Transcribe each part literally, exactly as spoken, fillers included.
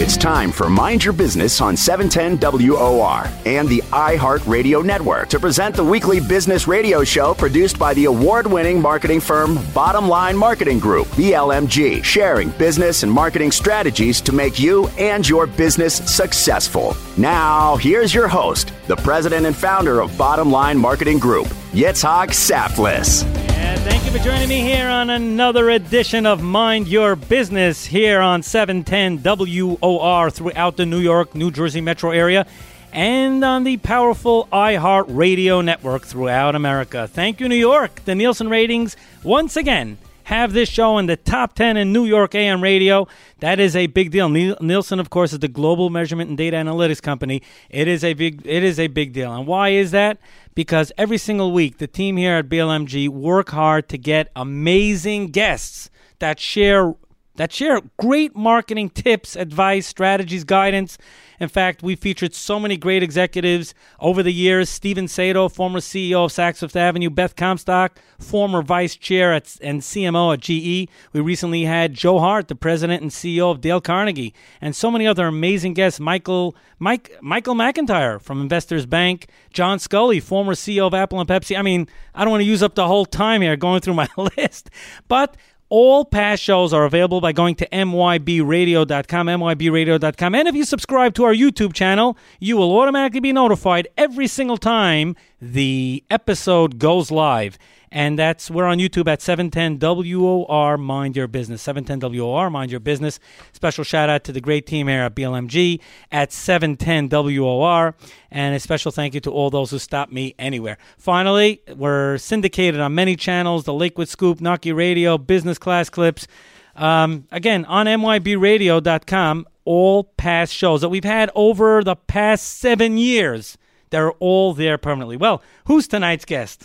It's time for Mind Your Business on seven ten W O R and the iHeartRadio Network to present the weekly business radio show produced by the award-winning marketing firm Bottom Line Marketing Group, B L M G, sharing business and marketing strategies to make you and your business successful. Now, here's your host, the president and founder of Bottom Line Marketing Group, Yitzhak Saftlis. And thank you for joining me here on another edition of Mind Your Business here on seven ten W O R throughout the New York, New Jersey metro area and on the powerful iHeartRadio network throughout America. Thank you, New York. The Nielsen ratings once again have this show in the top ten in New York A M radio. That is a big deal. Nielsen, of course, is the global measurement and data analytics company. It is a big it is a big deal. And why is that? Because every single week, the team here at B L M G work hard to get amazing guests that share that share great marketing tips, advice, strategies, guidance. In fact, we featured so many great executives over the years. Steven Sato, former C E O of Saks Fifth Avenue. Beth Comstock, former vice chair at, and C M O at G E. We recently had Joe Hart, the president and C E O of Dale Carnegie. And so many other amazing guests. Michael Mike, Michael McIntyre from Investors Bank. John Scully, former C E O of Apple and Pepsi. I mean, I don't want to use up the whole time here going through my list. But all past shows are available by going to M Y B radio dot com, M Y B radio dot com. And if you subscribe to our YouTube channel, you will automatically be notified every single time the episode goes live. And that's, we're on YouTube at seven ten W O R, Mind Your Business. seven ten W O R, Mind Your Business. Special shout out to the great team here at B L M G at seven ten W O R. And a special thank you to all those who stop me anywhere. Finally, we're syndicated on many channels, the Lakewood Scoop, Naki Radio, Business Class Clips. Um, again, on M Y B radio dot com, all past shows that we've had over the past seven years, they're all there permanently. Well, who's tonight's guest?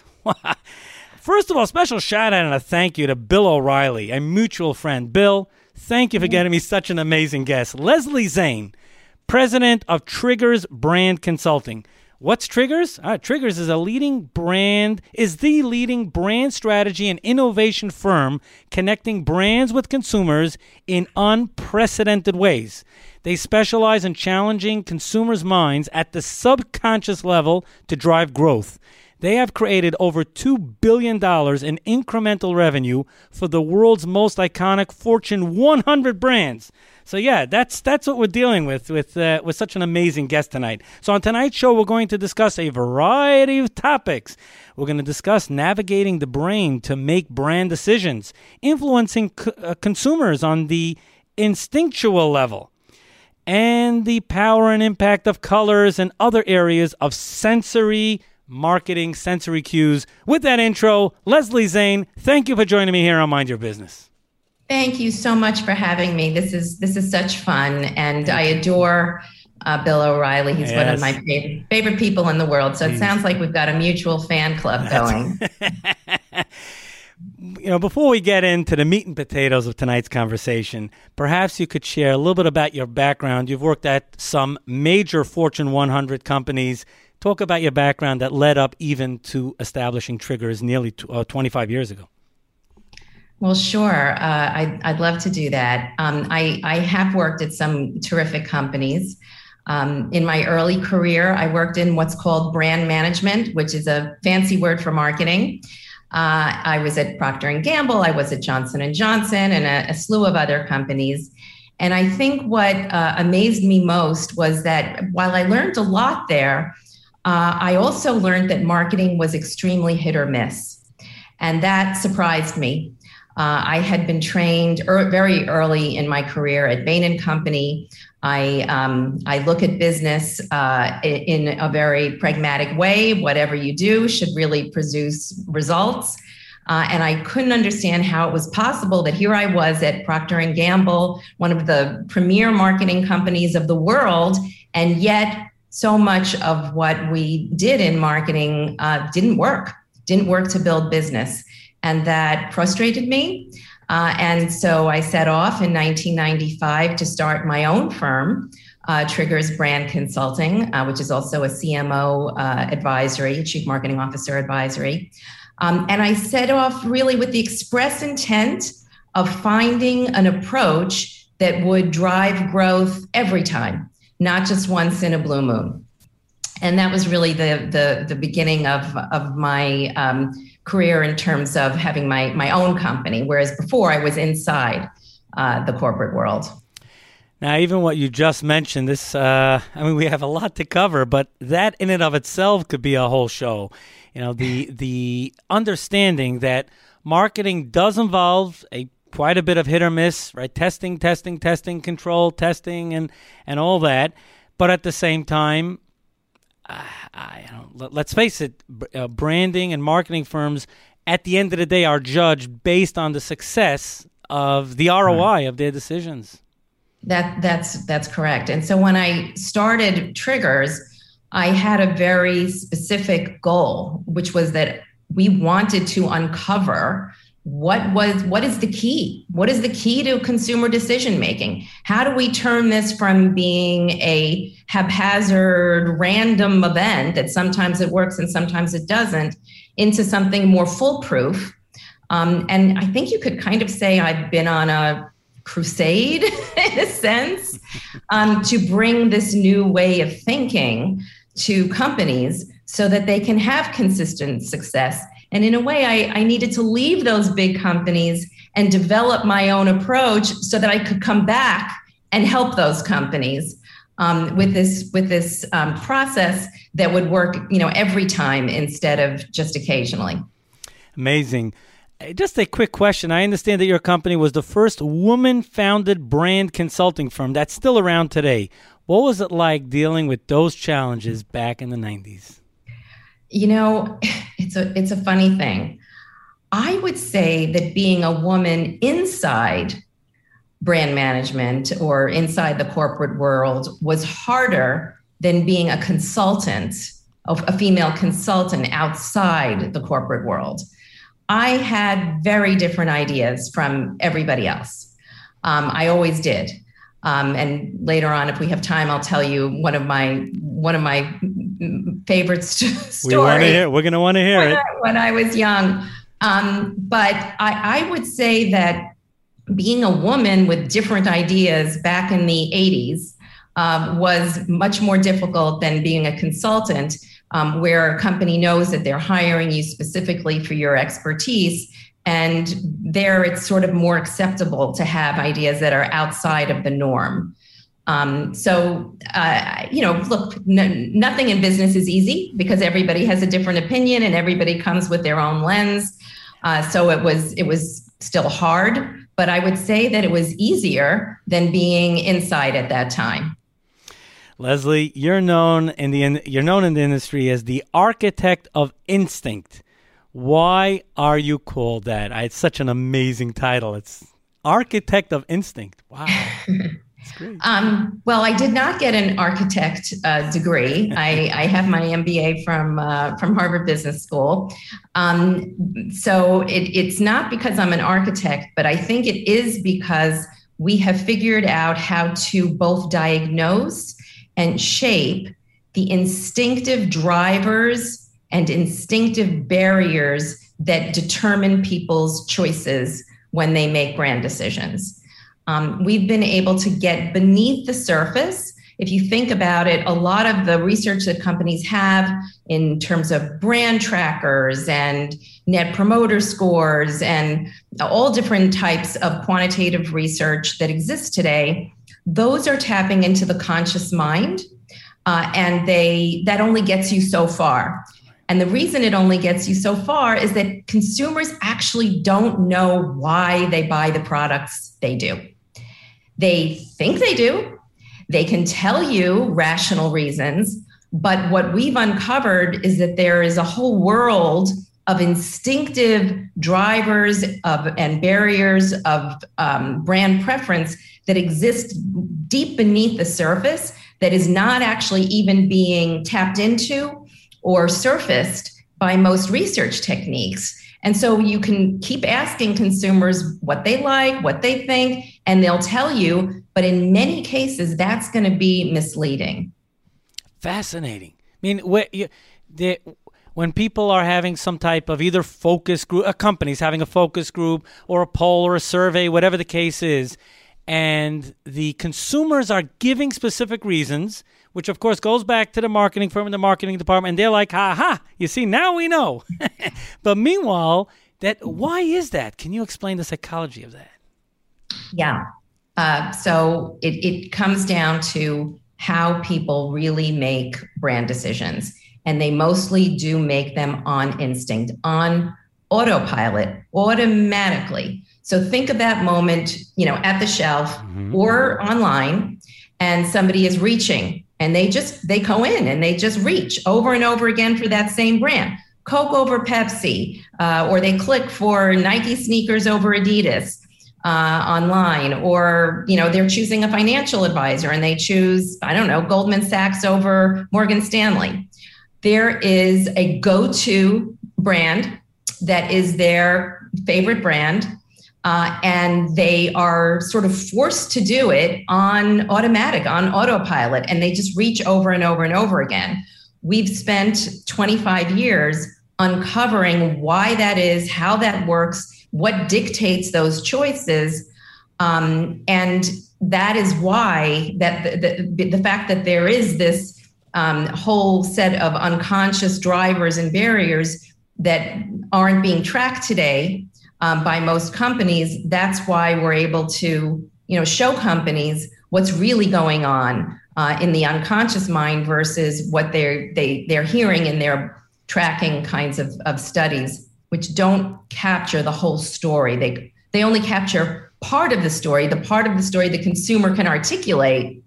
First of all, special shout out and a thank you to Bill O'Reilly, a mutual friend. Bill, thank you for getting me such an amazing guest. Leslie Zane, president of Triggers Brand Consulting. What's Triggers? Uh, Triggers is a leading brand, is the leading brand strategy and innovation firm connecting brands with consumers in unprecedented ways. They specialize in challenging consumers' minds at the subconscious level to drive growth. They have created over two billion dollars in incremental revenue for the world's most iconic Fortune one hundred brands. So yeah, that's that's what we're dealing with with uh, with such an amazing guest tonight. So on tonight's show, we're going to discuss a variety of topics. We're going to discuss navigating the brain to make brand decisions, influencing co- uh, consumers on the instinctual level, and the power and impact of colors and other areas of sensory marketing, sensory cues. With that intro, Leslie Zane, thank you for joining me here on Mind Your Business. Thank you so much for having me. This is this is such fun, and I adore uh, Bill O'Reilly. He's yes. one of my favorite, favorite people in the world. So it sounds like we've got a mutual fan club going. You know, before we get into the meat and potatoes of tonight's conversation, perhaps you could share a little bit about your background. You've worked at some major Fortune one hundred companies. Talk about your background that led up even to establishing Triggers nearly t- uh, twenty-five years ago. Well, sure. Uh, I'd, I'd love to do that. Um, I, I have worked at some terrific companies. Um, in my early career, I worked in what's called brand management, which is a fancy word for marketing. Uh, I was at Procter and Gamble. I was at Johnson and Johnson and a, a slew of other companies. And I think what uh, amazed me most was that while I learned a lot there, Uh, I also learned that marketing was extremely hit or miss, and that surprised me. Uh, I had been trained er- very early in my career at Bain and Company. I um, I look at business uh, in a very pragmatic way. Whatever you do should really produce results. Uh, and I couldn't understand how it was possible that here I was at Procter and Gamble, one of the premier marketing companies of the world, and yet so much of what we did in marketing uh, didn't work, didn't work to build business. And that frustrated me. Uh, and so I set off in nineteen ninety-five to start my own firm, uh, Triggers Brand Consulting, uh, which is also a C M O uh, advisory, Chief Marketing Officer advisory. Um, and I set off really with the express intent of finding an approach that would drive growth every time, not just once in a blue moon. And that was really the the, the beginning of, of my um, career in terms of having my, my own company, whereas before I was inside uh, the corporate world. Now, even what you just mentioned, this, uh, I mean, we have a lot to cover, but that in and of itself could be a whole show. You know, the the understanding that marketing does involve a quite a bit of hit or miss, right? Testing, testing, testing, control, testing, and, and all that. But at the same time, uh, I don't, let, let's face it, uh, branding and marketing firms, at the end of the day, are judged based on the success of the R O I of their decisions. That that's that's correct. And so when I started Triggers, I had a very specific goal, which was that we wanted to uncover what was what is the key? What is the key to consumer decision making? How do we turn this from being a haphazard, random event that sometimes it works and sometimes it doesn't into something more foolproof? Um, and I think you could kind of say I've been on a crusade in a sense um, to bring this new way of thinking to companies so that they can have consistent success. And in a way, I, I needed to leave those big companies and develop my own approach so that I could come back and help those companies um, with this with this um, process that would work, you know, every time instead of just occasionally. Amazing. Just a quick question. I understand that your company was the first woman-founded brand consulting firm that's still around today. What was it like dealing with those challenges back in the nineties? You know, it's a it's a funny thing. I would say that being a woman inside brand management or inside the corporate world was harder than being a consultant, a female consultant outside the corporate world. I had very different ideas from everybody else. Um, I always did. Um, and later on, if we have time, I'll tell you one of my one of my favorite st- stories. We want to hear. We're going to want to hear when it. I, when I was young. Um, but I, I would say that being a woman with different ideas back in the eighties um, was much more difficult than being a consultant. Um, where a company knows that they're hiring you specifically for your expertise, and there it's sort of more acceptable to have ideas that are outside of the norm. Um, so, uh, you know, look, n- nothing in business is easy because everybody has a different opinion and everybody comes with their own lens. Uh, so it was it was still hard, but I would say that it was easier than being inside at that time. Leslie, you're known in the you're known in the industry as the architect of instinct. Why are you called that? I, it's such an amazing title. It's architect of instinct. Wow, that's great. Um, well, I did not get an architect uh, degree. I, I have my M B A from uh, from Harvard Business School. Um, so it, it's not because I'm an architect, but I think it is because we have figured out how to both diagnose and shape the instinctive drivers and instinctive barriers that determine people's choices when they make brand decisions. Um, we've been able to get beneath the surface. If you think about it, a lot of the research that companies have in terms of brand trackers and net promoter scores and all different types of quantitative research that exists today, those are tapping into the conscious mind, uh, and they that only gets you so far. And the reason it only gets you so far is that consumers actually don't know why they buy the products they do. They think they do. They can tell you rational reasons, but what we've uncovered is that there is a whole world of instinctive drivers of and barriers of um, brand preference that exist deep beneath the surface that is not actually even being tapped into or surfaced by most research techniques. And so you can keep asking consumers what they like, what they think, and they'll tell you, but in many cases, that's going to be misleading. Fascinating. I mean, when people are having some type of either focus group, a company's having a focus group or a poll or a survey, whatever the case is, and the consumers are giving specific reasons, which of course goes back to the marketing firm and the marketing department, and they're like, ha ha, you see, now we know. But meanwhile, that why is that? Can you explain the psychology of that? Yeah. Uh, so it, it comes down to how people really make brand decisions. And they mostly do make them on instinct, on autopilot, automatically. So think of that moment, you know, at the shelf mm-hmm. or online, and somebody is reaching and they just, they go in and they just reach over and over again for that same brand. Coke over Pepsi, uh, or they click for Nike sneakers over Adidas uh, online, or, you know, they're choosing a financial advisor and they choose, I don't know, Goldman Sachs over Morgan Stanley. There is a go-to brand that is their favorite brand, uh, and they are sort of forced to do it on automatic, on autopilot, and they just reach over and over and over again. We've spent twenty-five years uncovering why that is, how that works, what dictates those choices. Um, and that is why that the, the, the fact that there is this um, whole set of unconscious drivers and barriers that aren't being tracked today um, by most companies, that's why we're able to, you know, show companies what's really going on uh, in the unconscious mind versus what they're they, they're hearing in their tracking kinds of, of studies, which don't capture the whole story. They they only capture part of the story, the part of the story the consumer can articulate.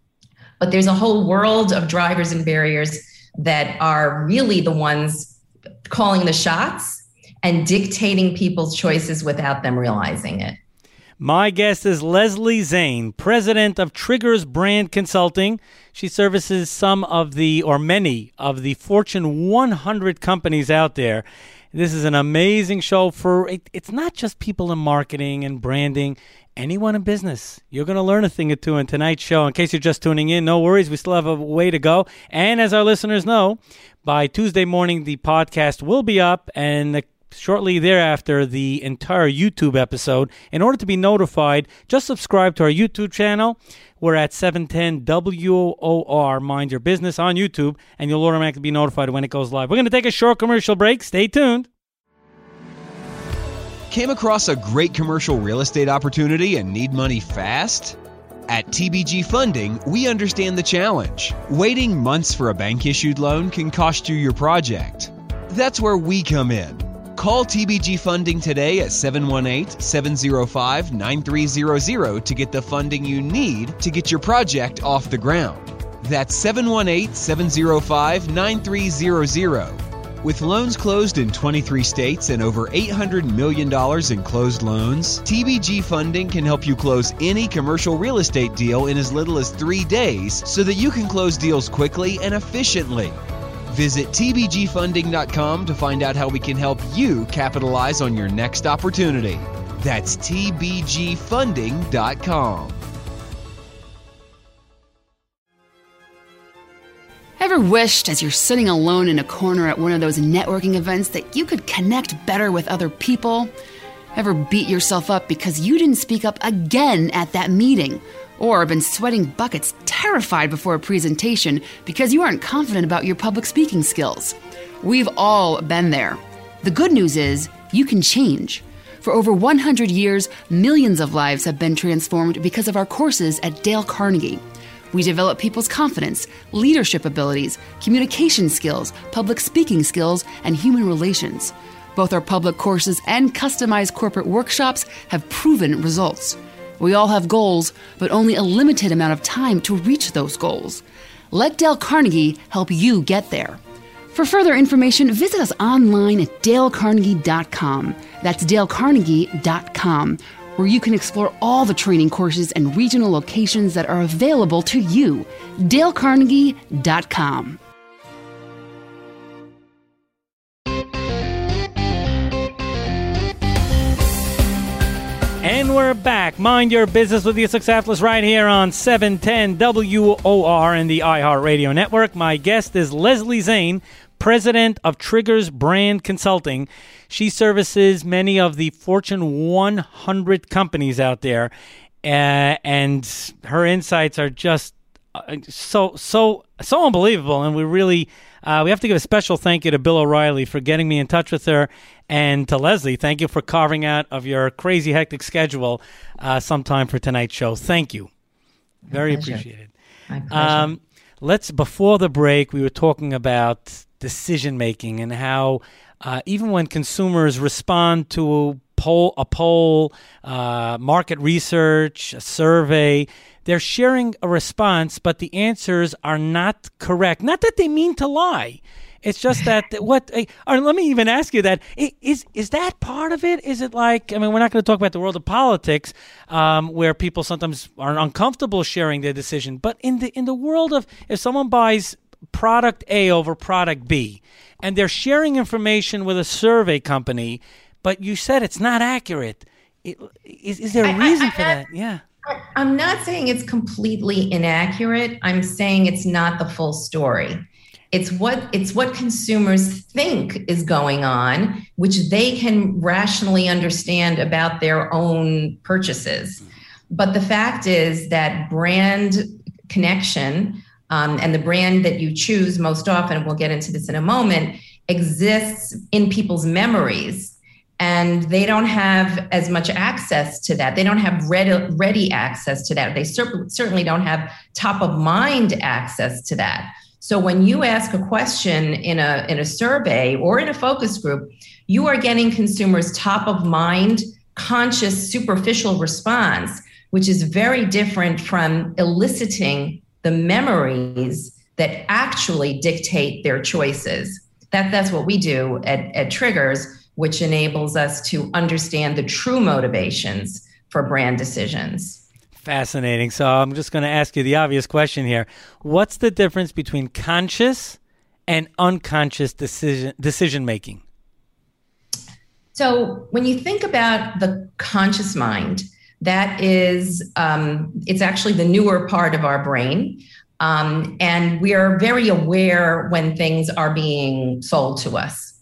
But there's a whole world of drivers and barriers that are really the ones calling the shots and dictating people's choices without them realizing it. My guest is Leslie Zane, president of Triggers Brand Consulting. She services some of the, or many of the Fortune one hundred companies out there. This is an amazing show for, it, it's not just people in marketing and branding, anyone in business. You're going to learn a thing or two in tonight's show. In case you're just tuning in, no worries. We still have a way to go. And as our listeners know, by Tuesday morning, the podcast will be up, and the shortly thereafter, the entire YouTube episode. In order to be notified, just subscribe to our YouTube channel. We're at seven ten W O R, Mind Your Business, on YouTube, and you'll automatically be notified when it goes live. We're going to take a short commercial break. Stay tuned. Came across a great commercial real estate opportunity and need money fast? At T B G Funding, we understand the challenge. Waiting months for a bank-issued loan can cost you your project. That's where we come in. Call T B G Funding today at seven one eight, seven zero five, nine three zero zero to get the funding you need to get your project off the ground. That's seven one eight, seven zero five, nine three zero zero. With loans closed in twenty-three states and over eight hundred million dollars in closed loans, T B G Funding can help you close any commercial real estate deal in as little as three days so that you can close deals quickly and efficiently. Visit T B G funding dot com to find out how we can help you capitalize on your next opportunity. That's T B G funding dot com. Ever wished, as you're sitting alone in a corner at one of those networking events, that you could connect better with other people? Ever beat yourself up because you didn't speak up again at that meeting? Or been sweating buckets, terrified before a presentation because you aren't confident about your public speaking skills? We've all been there. The good news is you can change. For over one hundred years, millions of lives have been transformed because of our courses at Dale Carnegie. We develop people's confidence, leadership abilities, communication skills, public speaking skills, and human relations. Both our public courses and customized corporate workshops have proven results. We all have goals, but only a limited amount of time to reach those goals. Let Dale Carnegie help you get there. For further information, visit us online at dale carnegie dot com. That's dale carnegie dot com, where you can explore all the training courses and regional locations that are available to you. dale carnegie dot com. And we're back. Mind Your Business with Yitzhak Saftlis right here on seven ten W O R and the iHeartRadio Network. My guest is Leslie Zane, president of Triggers Brand Consulting. She services many of the Fortune one hundred companies out there. uh, and her insights are just uh, so so so unbelievable. And we really uh, we have to give a special thank you to Bill O'Reilly for getting me in touch with her, and to Leslie, thank you for carving out of your crazy hectic schedule uh, some time for tonight's show. Thank you, My very pleasure. appreciated. My pleasure. Um, let's before the break, we were talking about decision making and how uh, even when consumers respond to poll, a poll, uh, market research, a survey, they're sharing a response, but the answers are not correct. Not that they mean to lie. It's just that what, or let me even ask you that, is is that part of it? Is it like, I mean, we're not going to talk about the world of politics um, where people sometimes are uncomfortable sharing their decision, but in the in the world of, if someone buys product A over product B and they're sharing information with a survey company, but you said it's not accurate, it, is, is there a reason I, I, for that? Yeah. I'm not saying it's completely inaccurate. I'm saying it's not the full story. It's what it's what consumers think is going on, which they can rationally understand about their own purchases. But the fact is that brand connection um, and the brand that you choose most often, and we'll get into this in a moment, exists in people's memories. And they don't have as much access to that. They don't have ready, ready access to that. They cer- certainly don't have top of mind access to that. So when you ask a question in a in a survey or in a focus group, you are getting consumers' top of mind, conscious, superficial response, which is very different from eliciting the memories that actually dictate their choices. That that's what we do at, at Triggers, which enables us to understand the true motivations for brand decisions. Fascinating. So I'm just going to ask you the obvious question here. What's the difference between conscious and unconscious decision decision making? So when you think about the conscious mind, that is, um, it's actually the newer part of our brain. Um, and we are very aware when things are being sold to us.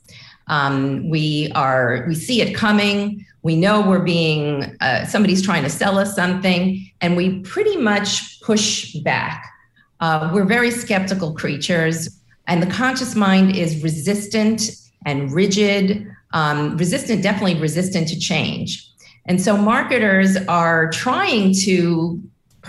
Um, we are, we see it coming. We know we're being, uh, somebody's trying to sell us something, and we pretty much push back. Uh, we're very skeptical creatures, and the conscious mind is resistant and rigid, um, resistant, definitely resistant to change. And so marketers are trying to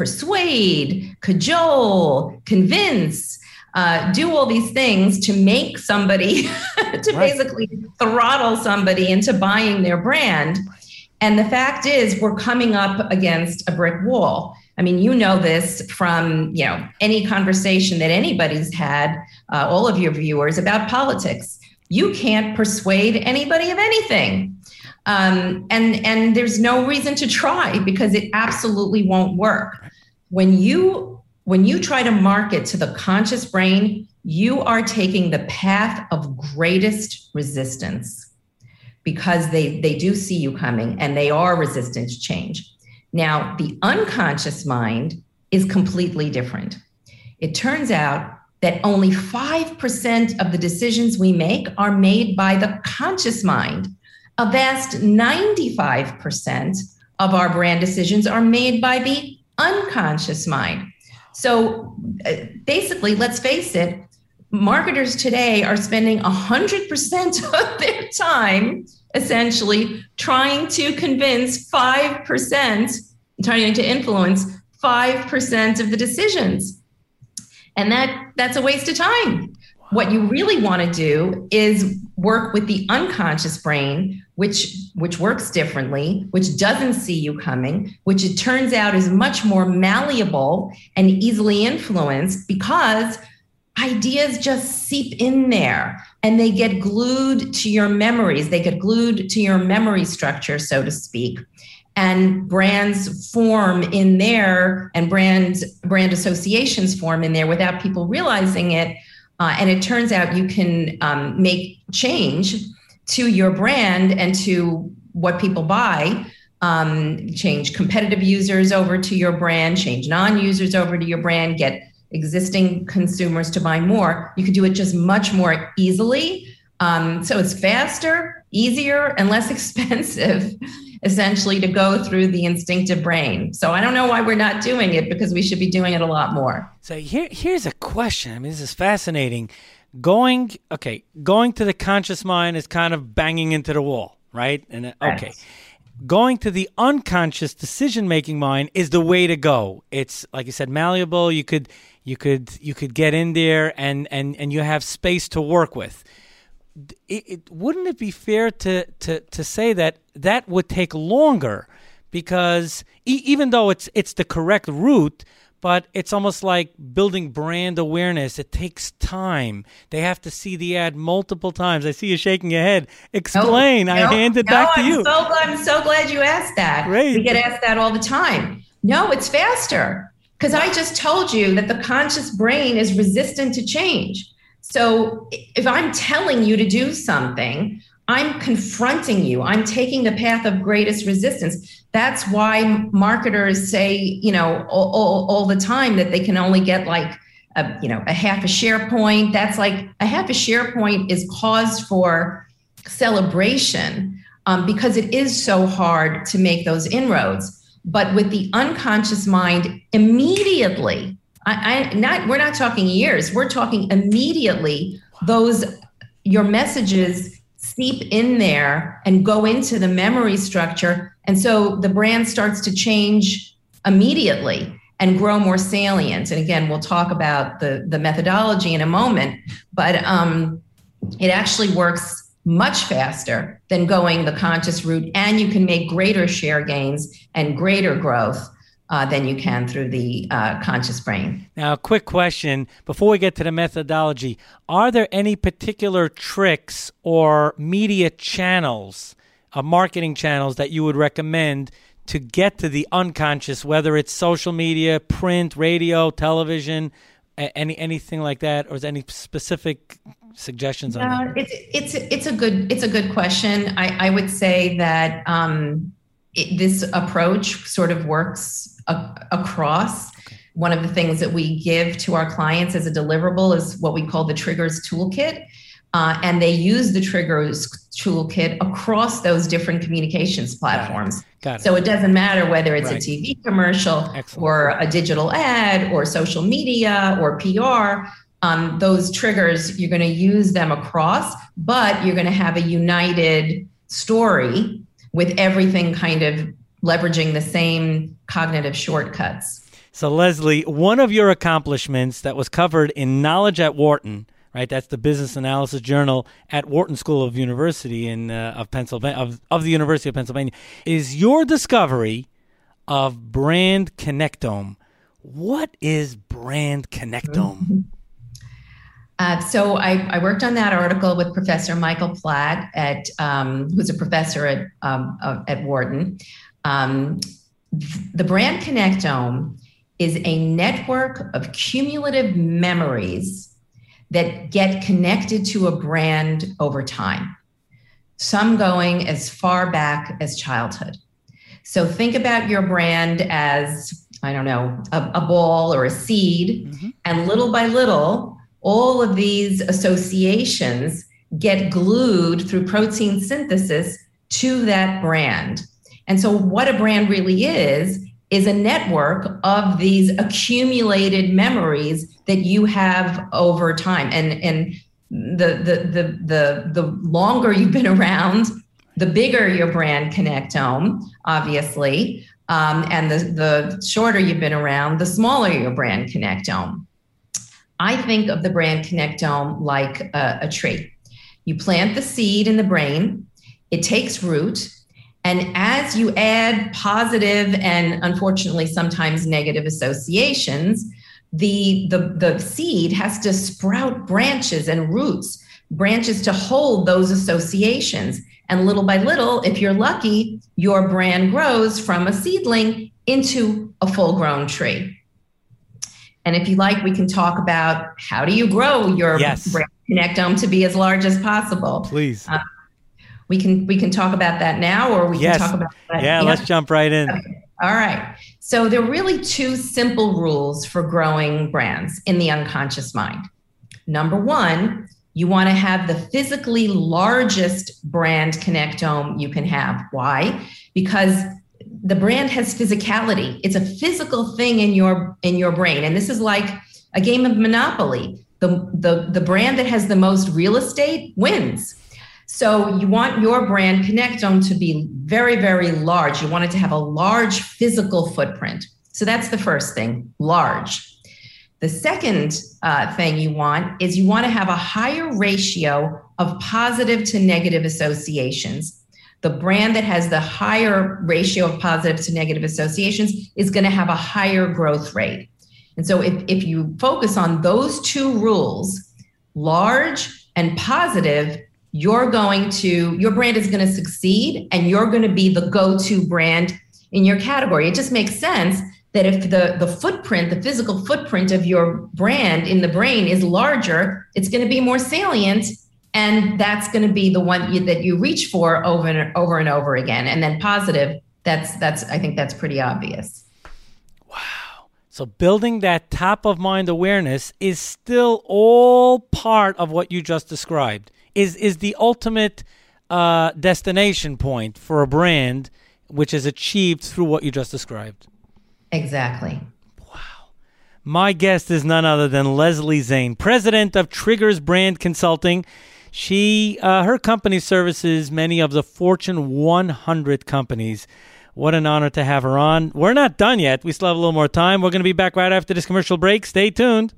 persuade, cajole, convince, Uh, do all these things to make somebody, to right. basically throttle somebody into buying their brand. And the fact is, we're coming up against a brick wall. I mean, you know this from, you know, any conversation that anybody's had, uh, all of your viewers, about politics. You can't persuade anybody of anything. Um, and, and there's no reason to try, because it absolutely won't work. When you When you try to market to the conscious brain, you are taking the path of greatest resistance, because they, they do see you coming and they are resistant to change. Now, the unconscious mind is completely different. It turns out that only five percent of the decisions we make are made by the conscious mind. A vast ninety-five percent of our brand decisions are made by the unconscious mind. So uh, basically, let's face it, marketers today are spending one hundred percent of their time essentially trying to convince five percent, trying to influence five percent of the decisions. And that that's a waste of time. What you really want to do is work with the unconscious brain, which which works differently, which doesn't see you coming, which it turns out is much more malleable and easily influenced, because ideas just seep in there and they get glued to your memories. They get glued to your memory structure, so to speak. And brands form in there, and brands, brand associations form in there without people realizing it. Uh, and it turns out you can um, make change to your brand and to what people buy, um, change competitive users over to your brand, change non-users over to your brand, get existing consumers to buy more. You could do it just much more easily Um, so it's faster, easier, and less expensive, essentially, to go through the instinctive brain. So I don't know why we're not doing it, because we should be doing it a lot more. So here, here's a question. I mean, this is fascinating. Going, okay, going to the conscious mind is kind of banging into the wall, right? And uh, okay. Right. Going to the unconscious decision-making mind is the way to go. It's, like you said, malleable. You could, you could, you could get in there, and and and you have space to work with. It, it, wouldn't it be fair to, to, to say that that would take longer, because e- even though it's it's the correct route, but it's almost like building brand awareness. It takes time. They have to see the ad multiple times. I see you shaking your head. Explain. No, I no, hand it no, back to I'm you. So glad, I'm so glad you asked that. Great. We get asked that all the time. No, it's faster, because I just told you that the conscious brain is resistant to change. So if I'm telling you to do something, I'm confronting you. I'm taking the path of greatest resistance. That's why marketers say, you know, all, all, all the time that they can only get like, a, you know, a half a share point. That's like a half a share point is cause for celebration, um, because it is so hard to make those inroads. But with the unconscious mind, immediately, I, I not we're not talking years. We're talking immediately. Those your messages seep in there and go into the memory structure. And so the brand starts to change immediately and grow more salient. And again, we'll talk about the, the methodology in a moment, but um, it actually works much faster than going the conscious route. And you can make greater share gains and greater growth uh, than you can through the uh, conscious brain. Now, a quick question before we get to the methodology. Are there any particular tricks or media channels, uh, marketing channels that you would recommend to get to the unconscious, whether it's social media, print, radio, television, any anything like that, or is there any specific suggestions on No, that? it's it's it's a good it's a good question. I, I would say that um, it, this approach sort of works a, across. Okay. One of the things that we give to our clients as a deliverable is what we call the Triggers Toolkit. Uh, and they use the Triggers Toolkit across those different communications platforms. Got it. Got it. So it doesn't matter whether it's Right. a T V commercial Excellent. or a digital ad or social media or P R. Um, those triggers, you're going to use them across, but you're going to have a united story with everything kind of leveraging the same cognitive shortcuts. So, Leslie, one of your accomplishments that was covered in Knowledge at Wharton, right? That's the business analysis journal at Wharton School of University in uh, of Pennsylvania of, of the University of Pennsylvania, is your discovery of Brand Connectome. What is Brand Connectome? Mm-hmm. Uh, so I, I worked on that article with Professor Michael Platt, at um, who's a professor at um, uh, at Wharton. Um, the Brand Connectome is a network of cumulative memories that get connected to a brand over time, some going as far back as childhood. So think about your brand as, I don't know, a, a ball or a seed, mm-hmm. and little by little, all of these associations get glued through protein synthesis to that brand. And so what a brand really is, is a network of these accumulated memories that you have over time. And, and the, the, the, the, the longer you've been around, the bigger your brand connectome, obviously. Um, and the, the shorter you've been around, the smaller your brand connectome. I think of the brand connectome like a, a tree. You plant the seed in the brain, it takes root, and as you add positive and unfortunately sometimes negative associations, the, the, the seed has to sprout branches and roots, branches to hold those associations. And little by little, if you're lucky, your brand grows from a seedling into a full-grown tree. And if you like, we can talk about how do you grow your yes. brand connectome to be as large as possible. Please. Uh, we can we can talk about that now, or we yes. can talk about that. Yeah, yeah, let's jump right in. Okay. All right. So there are really two simple rules for growing brands in the unconscious mind. Number one, You want to have the physically largest brand connectome you can have. Why? Because the brand has physicality. It's a physical thing in your in your brain. And this is like a game of Monopoly. The, the, the brand that has the most real estate wins. So you want your brand connectome to be very, very large. You want it to have a large physical footprint. So that's the first thing, large. The second uh, thing you want is you want to have a higher ratio of positive to negative associations. The brand that has the higher ratio of positive to negative associations is going to have a higher growth rate. And so if, if you focus on those two rules, large and positive, you're going to, your brand is going to succeed and you're going to be the go-to brand in your category. It just makes sense that if the, the footprint, the physical footprint of your brand in the brain is larger, it's going to be more salient. And that's going to be the one you, that you reach for over and over and over again. And then positive, that's, that's, I think that's pretty obvious. Wow. So building that top of mind awareness is still all part of what you just described. Is is the ultimate uh, destination point for a brand, which is achieved through what you just described. Exactly. Wow. My guest is none other than Leslie Zane, president of Triggers Brand Consulting. She, uh, her company services many of the Fortune one hundred companies. What an honor to have her on. We're not done yet. We still have a little more time. We're going to be back right after this commercial break. Stay tuned.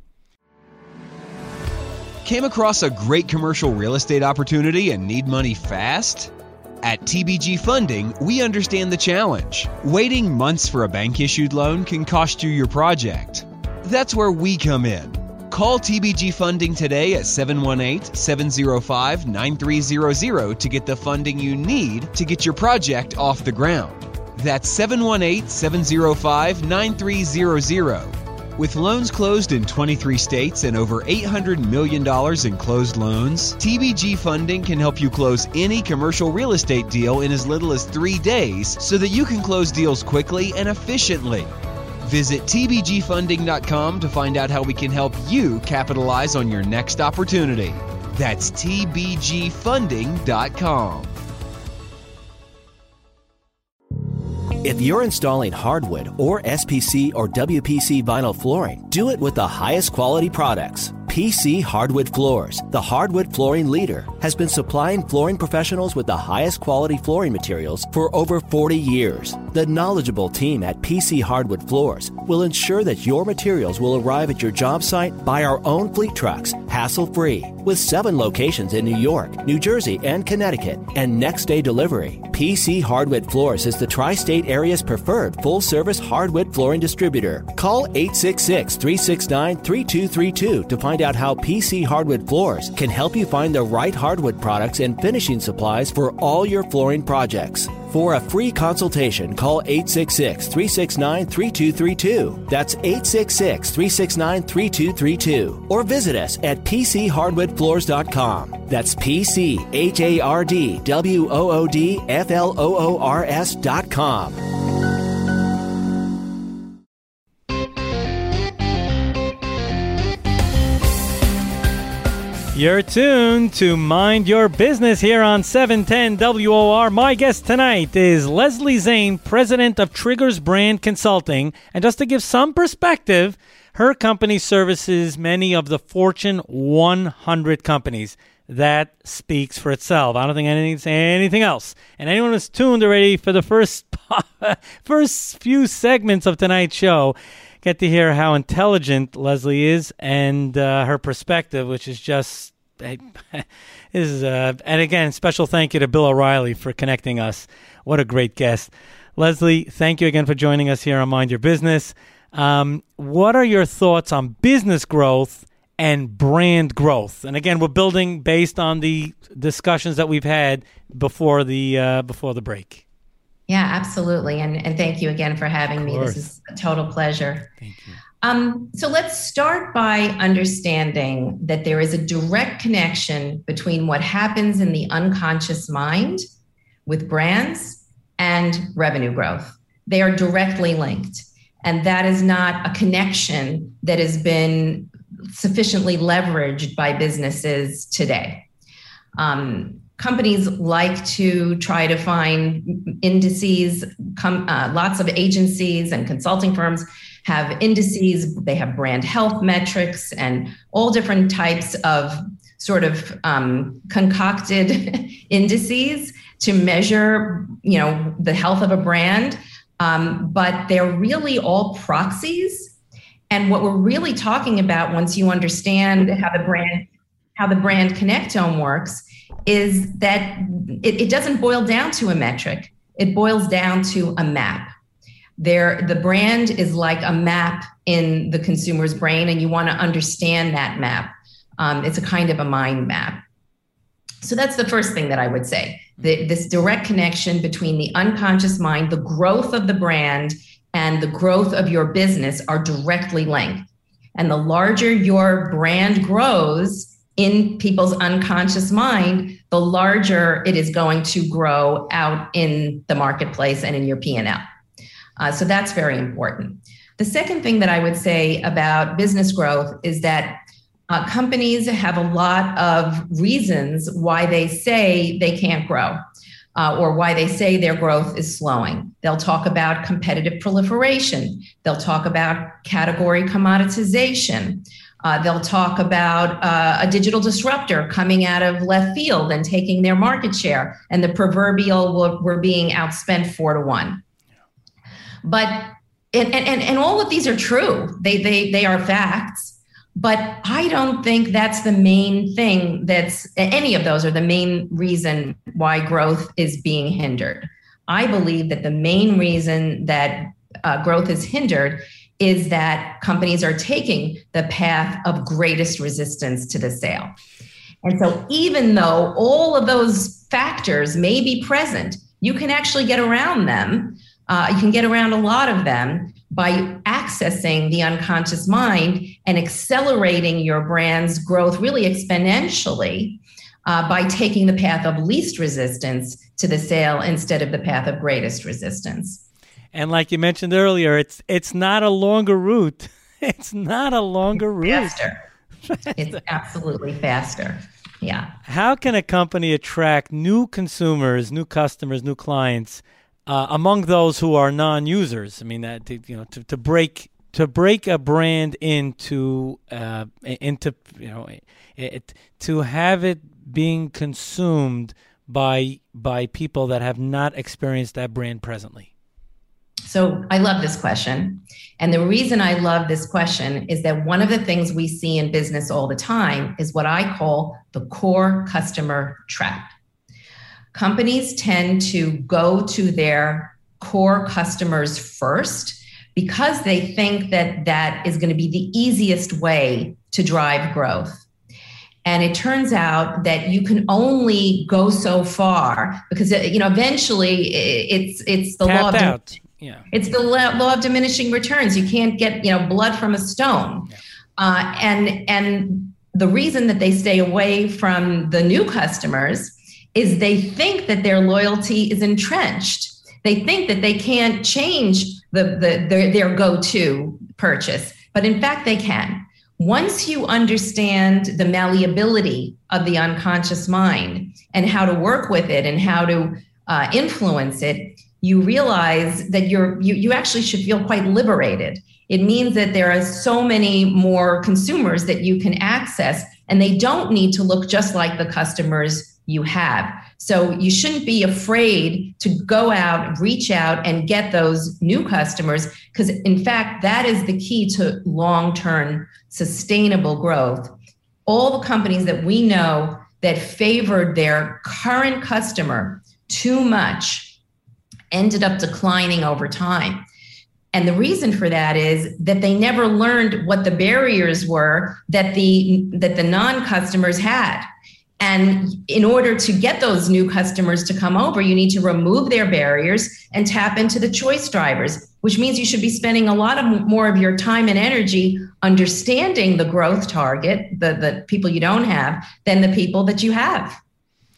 Came across a great commercial real estate opportunity and need money fast? At T B G Funding, we understand the challenge. Waiting months for a bank-issued loan can cost you your project. That's where we come in. Call T B G Funding today at seven one eight, seven zero five, nine three zero zero to get the funding you need to get your project off the ground. That's seven one eight, seven zero five, nine three zero zero. With loans closed in twenty-three states and over eight hundred million dollars in closed loans, T B G Funding can help you close any commercial real estate deal in as little as three days so that you can close deals quickly and efficiently. Visit T B G funding dot com to find out how we can help you capitalize on your next opportunity. That's T B G funding dot com. If you're installing hardwood or S P C or W P C vinyl flooring, do it with the highest quality products. P C Hardwood Floors, the hardwood flooring leader, has been supplying flooring professionals with the highest quality flooring materials for over forty years. The knowledgeable team at P C Hardwood Floors will ensure that your materials will arrive at your job site by our own fleet trucks, hassle-free. With seven locations in New York, New Jersey, and Connecticut, and next-day delivery, P C Hardwood Floors is the tri-state area's preferred full-service hardwood flooring distributor. Call eight six six, three six nine, three two three two to find out how P C Hardwood Floors can help you find the right hardwood products and finishing supplies for all your flooring projects. For a free consultation, call eight six six, three six nine, three two three two. That's eight six six, three six nine, three two three two. Or visit us at P C hardwood floors dot com. That's P C H A R D W O O D F L O O R S dot com. You're tuned to Mind Your Business here on seven ten W O R. My guest tonight is Leslie Zane, president of Triggers Brand Consulting. And just to give some perspective, her company services many of the Fortune one hundred companies. That speaks for itself. I don't think I need to say anything else. And anyone who's tuned already for the first first few segments of tonight's show get to hear how intelligent Leslie is and uh, her perspective, which is just is. Uh, and again, special thank you to Bill O'Reilly for connecting us. What a great guest, Leslie. Thank you again for joining us here on Mind Your Business. Um, what are your thoughts on business growth and brand growth? And again, we're building based on the discussions that we've had before the uh, before the break. Yeah, absolutely. And, and thank you again for having me. This is a total pleasure. Thank you. Um, so let's start by understanding that there is a direct connection between what happens in the unconscious mind with brands and revenue growth. They are directly linked. And that is not a connection that has been sufficiently leveraged by businesses today. Um, companies like to try to find indices. Com- uh, lots of agencies and consulting firms have indices. They have brand health metrics and all different types of sort of um, concocted indices to measure, you know, the health of a brand. Um, but they're really all proxies. And what we're really talking about, once you understand how the brand, how the brand connectome works, is that it, it doesn't boil down to a metric. It boils down to a map. There, the brand is like a map in the consumer's brain, and you want to understand that map. Um, it's a kind of a mind map. So that's the first thing that I would say. The, this direct connection between the unconscious mind, the growth of the brand, and the growth of your business are directly linked. And the larger your brand grows in people's unconscious mind, the larger it is going to grow out in the marketplace and in your P and L. Uh, so that's very important. The second thing that I would say about business growth is that uh, companies have a lot of reasons why they say they can't grow. Uh, or why they say their growth is slowing. They'll talk about competitive proliferation. They'll talk about category commoditization. Uh, they'll talk about uh, a digital disruptor coming out of left field and taking their market share, and the proverbial we're, we're being outspent four to one. But and, and, and all of these are true. They, they, they are facts. But I don't think that's the main thing that's, any of those are the main reason why growth is being hindered. I believe that the main reason that uh, growth is hindered is that companies are taking the path of greatest resistance to the sale. And so even though all of those factors may be present, you can actually get around them. Uh, you can get around a lot of them by accessing the unconscious mind and accelerating your brand's growth really exponentially uh, by taking the path of least resistance to the sale instead of the path of greatest resistance. And like you mentioned earlier, it's it's not a longer route. It's not a longer route. Faster. It's absolutely faster. Yeah. How can a company attract new consumers, new customers, new clients Uh, among those who are non-users? I mean, that you know, to, to break to break a brand into uh, into you know, it, to have it being consumed by by people that have not experienced that brand presently. So I love this question, and the reason I love this question is that one of the things we see in business all the time is what I call the core customer trap. Companies tend to go to their core customers first because they think that that is going to be the easiest way to drive growth. And it turns out that you can only go so far because, you know, eventually it's it's the Tapped law of out. Yeah. It's the law of diminishing returns. You can't get, you know, blood from a stone. Yeah. Uh, and and the reason that they stay away from the new customers is they think that their loyalty is entrenched. They think that they can't change the, the their, their go-to purchase, but in fact they can. Once you understand the malleability of the unconscious mind and how to work with it and how to uh, influence it, you realize that you're you, you actually should feel quite liberated. It means that there are so many more consumers that you can access, and they don't need to look just like the customers you have. So you shouldn't be afraid to go out, reach out, and get those new customers, because in fact, that is the key to long-term sustainable growth. All the companies that we know that favored their current customer too much ended up declining over time. And the reason for that is that they never learned what the barriers were that the that the non-customers had. And in order to get those new customers to come over, you need to remove their barriers and tap into the choice drivers, which means you should be spending a lot of more of your time and energy understanding the growth target, the, the people you don't have, than the people that you have.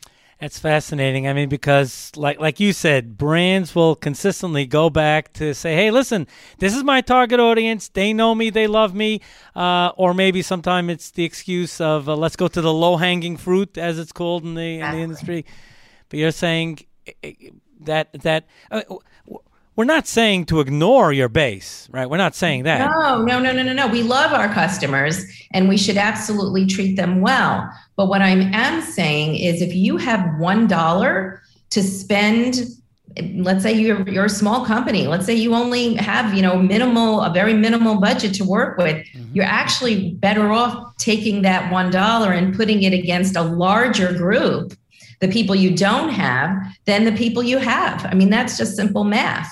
That's fascinating. I mean, because like like you said, brands will consistently go back to say, hey, listen, this is my target audience. They know me. They love me. Uh, or maybe sometimes it's the excuse of uh, let's go to the low-hanging fruit, as it's called in the, in the industry. But you're saying that, that uh, we're not saying to ignore your base, right? We're not saying that. No, no, no, no, no, no. We love our customers and we should absolutely treat them well. But what I am saying is if you have one dollar to spend, let's say you're, you're a small company, let's say you only have, you know, minimal, a very minimal budget to work with, mm-hmm. you're actually better off taking that one dollar and putting it against a larger group, the people you don't have, than the people you have. I mean, that's just simple math.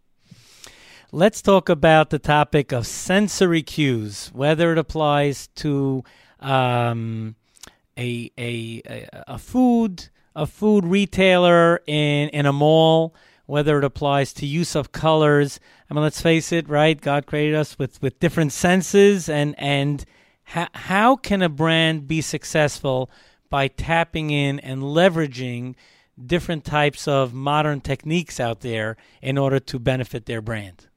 Let's talk about the topic of sensory cues, whether it applies to um, a, a a food a food retailer in, in a mall, whether it applies to use of colors. I mean, let's face it, right? God created us with, with different senses, and and how how can a brand be successful by tapping in and leveraging different types of modern techniques out there in order to benefit their brand?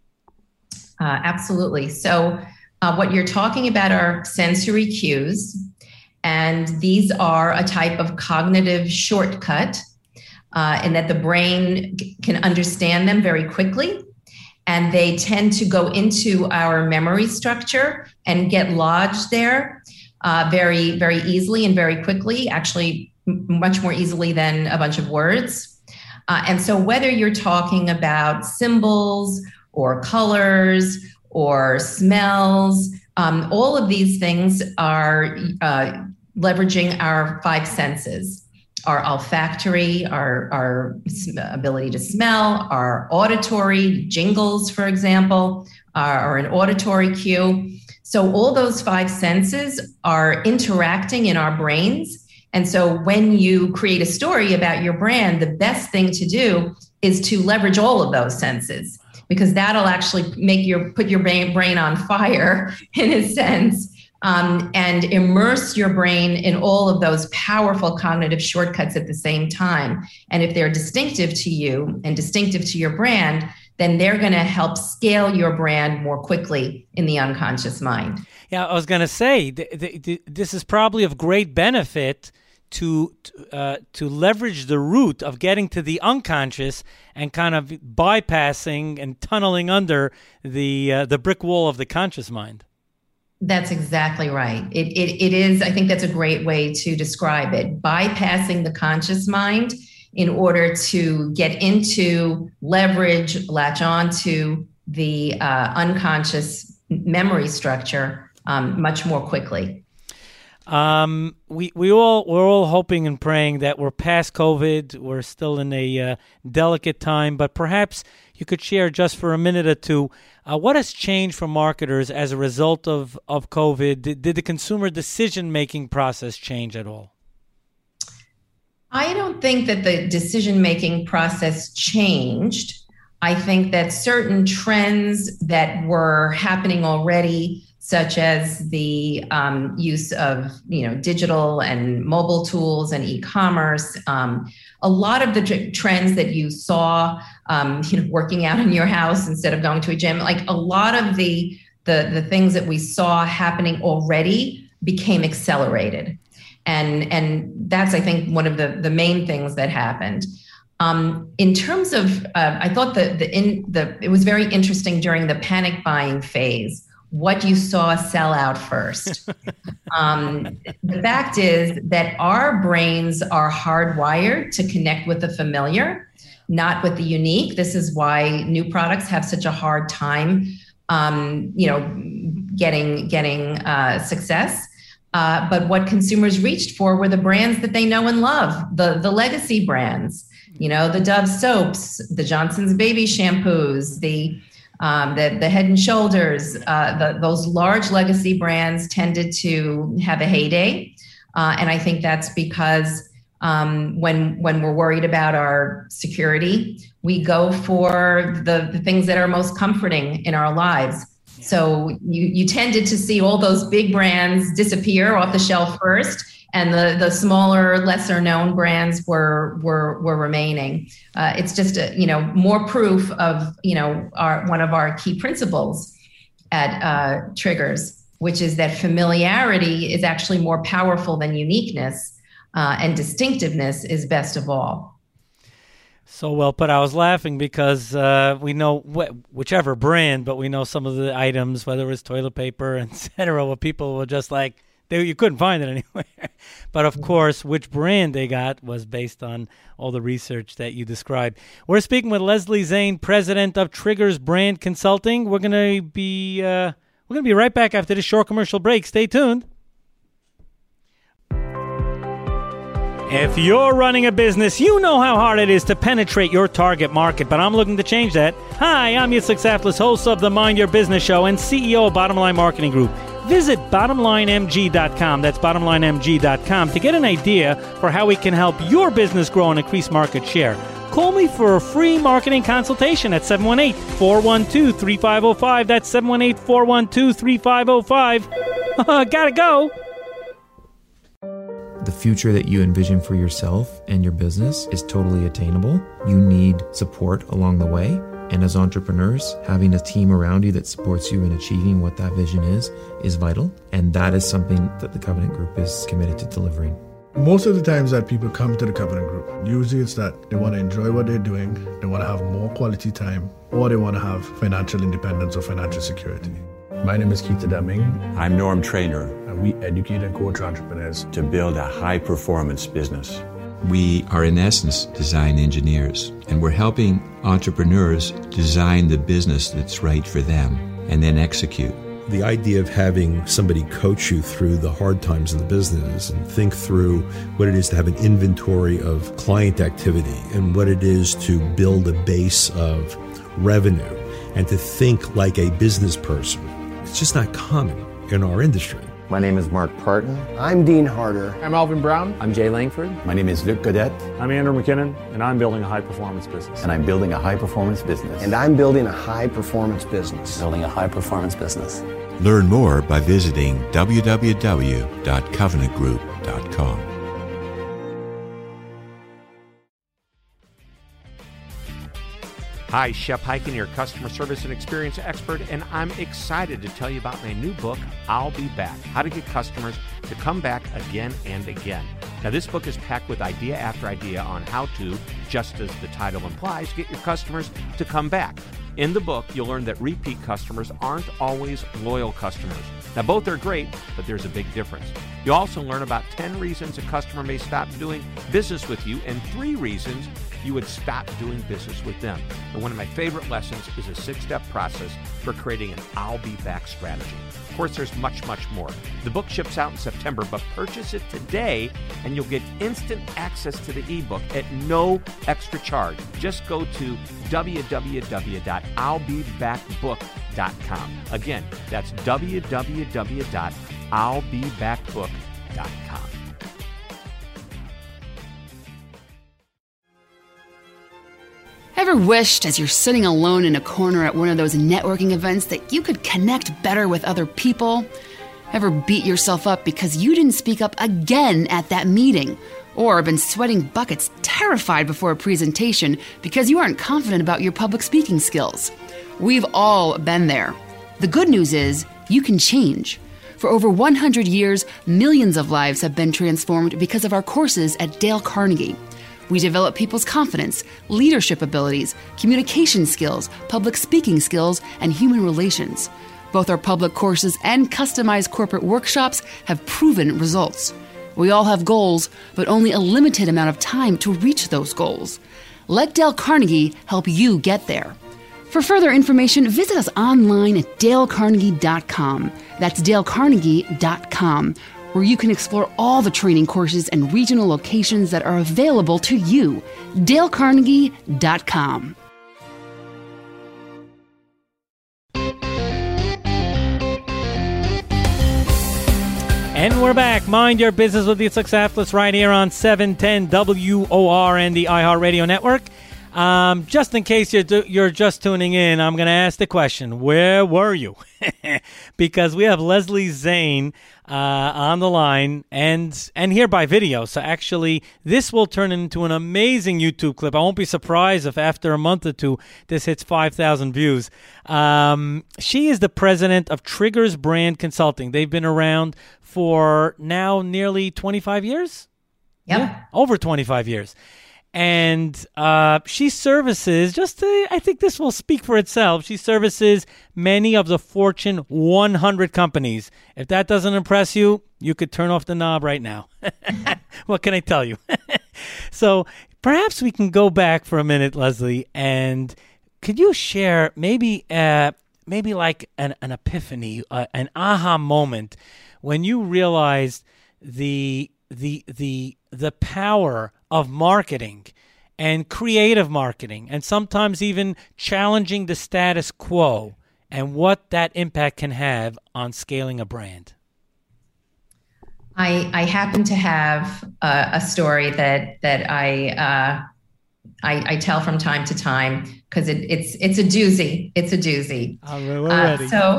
Uh, absolutely. So uh, what you're talking about are sensory cues, and these are a type of cognitive shortcut uh, in that the brain c- can understand them very quickly, and they tend to go into our memory structure and get lodged there uh, very, very easily and very quickly, actually m- much more easily than a bunch of words. Uh, and so whether you're talking about symbols or colors, or smells. Um, all of these things are uh, leveraging our five senses, our olfactory, our, our ability to smell, our auditory, jingles, for example, are, are an auditory cue. So all those five senses are interacting in our brains. And so when you create a story about your brand, the best thing to do is to leverage all of those senses, because that'll actually make your put your brain, brain on fire in a sense, um, and immerse your brain in all of those powerful cognitive shortcuts at the same time. And if they're distinctive to you and distinctive to your brand, then they're going to help scale your brand more quickly in the unconscious mind. Yeah, I was going to say, th- th- th- this is probably of great benefit to uh, to leverage the root of getting to the unconscious and kind of bypassing and tunneling under the uh, the brick wall of the conscious mind. That's exactly right. It, it it is. I think that's a great way to describe it. Bypassing the conscious mind in order to get into, leverage, latch on to the uh, unconscious memory structure um, much more quickly. Um, we we all we're all hoping and praying that we're past COVID. We're still in a uh, delicate time, but perhaps you could share just for a minute or two uh, what has changed for marketers as a result of of COVID. Did, did the consumer decision making process change at all? I don't think that the decision making process changed. I think that certain trends that were happening already, such as the um, use of, you know, digital and mobile tools and e-commerce. Um, a lot of the tr- trends that you saw, um, you know, working out in your house instead of going to a gym, like a lot of the the the things that we saw happening already became accelerated, and and that's, I think, one of the the main things that happened. Um, in terms of, uh, I thought the the in the it was very interesting during the panic buying phase what you saw sell out first. um, the fact is that our brains are hardwired to connect with the familiar, not with the unique. This is why new products have such a hard time, um, you know, getting getting uh, success. Uh, but what consumers reached for were the brands that they know and love, the the legacy brands. You know, the Dove soaps, the Johnson's baby shampoos, the Um, the, the Head and Shoulders, uh, the, those large legacy brands tended to have a heyday. Uh, and I think that's because um, when when we're worried about our security, we go for the, the things that are most comforting in our lives. Yeah. So you, you tended to see all those big brands disappear off the shelf first, and the the smaller, lesser known brands were were were remaining. Uh, it's just a, you know more proof of you know our one of our key principles at uh, Triggers, which is that familiarity is actually more powerful than uniqueness, uh, and distinctiveness is best of all. So well put. I was laughing because uh, we know wh- whichever brand, but we know some of the items, whether it's toilet paper, et cetera, where people were just like, they, you couldn't find it anywhere. But of course, which brand they got was based on all the research that you described. We're speaking with Leslie Zane, president of Triggers Brand Consulting. We're going to be uh, we're going to be right back after this short commercial break. Stay tuned. If you're running a business, you know how hard it is to penetrate your target market, but I'm looking to change that. Hi, I'm Yitzhak Saflis, host of the Mind Your Business Show and C E O of Bottom Line Marketing Group. Visit bottom line m g dot com, that's bottom line m g dot com, to get an idea for how we can help your business grow and increase market share. Call me for a free marketing consultation at seven one eight, four one two, three five zero five. That's seven one eight, four one two, three five zero five. Gotta go. The future that you envision for yourself and your business is totally attainable. You need support along the way. And as entrepreneurs, having a team around you that supports you in achieving what that vision is, is vital. And that is something that the Covenant Group is committed to delivering. Most of the times that people come to the Covenant Group, usually it's that they want to enjoy what they're doing, they want to have more quality time, or they want to have financial independence or financial security. My name is Keita Deming. I'm Norm Trainer. And we educate and coach entrepreneurs to build a high-performance business. We are, in essence, design engineers, and we're helping entrepreneurs design the business that's right for them and then execute. The idea of having somebody coach you through the hard times in the business and think through what it is to have an inventory of client activity and what it is to build a base of revenue and to think like a business person. It's just not common in our industry. My name is Mark Parton. I'm Dean Harder. I'm Alvin Brown. I'm Jay Langford. My name is Luc Godet. I'm Andrew McKinnon, and I'm building a high-performance business. And I'm building a high-performance business. And I'm building a high-performance business. Building a high-performance business. Learn more by visiting w w w dot covenant group dot com. Hi, Shep Hyken, your customer service and experience expert, and I'm excited to tell you about my new book, I'll Be Back, How to Get Customers to Come Back Again and Again. Now, this book is packed with idea after idea on how to, just as the title implies, get your customers to come back. In the book, you'll learn that repeat customers aren't always loyal customers. Now, both are great, but there's a big difference. You'll also learn about ten reasons a customer may stop doing business with you and three reasons you would stop doing business with them. And one of my favorite lessons is a six-step process for creating an I'll Be Back strategy. Of course, there's much, much more. The book ships out in September, but purchase it today and you'll get instant access to the ebook at no extra charge. Just go to w w w dot i'll be back book dot com. Again, that's w w w dot i'll be back book dot com. Ever wished, as you're sitting alone in a corner at one of those networking events, that you could connect better with other people? Ever beat yourself up because you didn't speak up again at that meeting? Or been sweating buckets, terrified before a presentation because you aren't confident about your public speaking skills? We've all been there. The good news is, you can change. For over one hundred years, millions of lives have been transformed because of our courses at Dale Carnegie. We develop people's confidence, leadership abilities, communication skills, public speaking skills, and human relations. Both our public courses and customized corporate workshops have proven results. We all have goals, but only a limited amount of time to reach those goals. Let Dale Carnegie help you get there. For further information, visit us online at dale carnegie dot com. That's dale carnegie dot com. where you can explore all the training courses and regional locations that are available to you. dale carnegie dot com. And we're back. Mind Your Business with Yitzhak Saflis right here on seven ten W O R and the iHeartRadio Network. Um, just in case you're, you're just tuning in, I'm going to ask the question, where were you? Because we have Leslie Zane uh, on the line and and here by video. So actually, this will turn into an amazing YouTube clip. I won't be surprised if after a month or two, this hits five thousand views. Um, she is the president of Triggers Brand Consulting. They've been around for now nearly twenty-five years? Yep. Yeah, over twenty-five years. And uh, she services, just to, I think this will speak for itself, she services many of the Fortune one hundred companies. If that doesn't impress you, you could turn off the knob right now. What can I tell you? So perhaps we can go back for a minute, Leslie, and could you share maybe uh, maybe like an, an epiphany, uh, an aha moment when you realized the the the the power of marketing and creative marketing, and sometimes even challenging the status quo, and what that impact can have on scaling a brand? I I happen to have a, a story that that I, uh, I I tell from time to time because it, it's it's a doozy. It's a doozy. Oh, we're ready. Uh, so.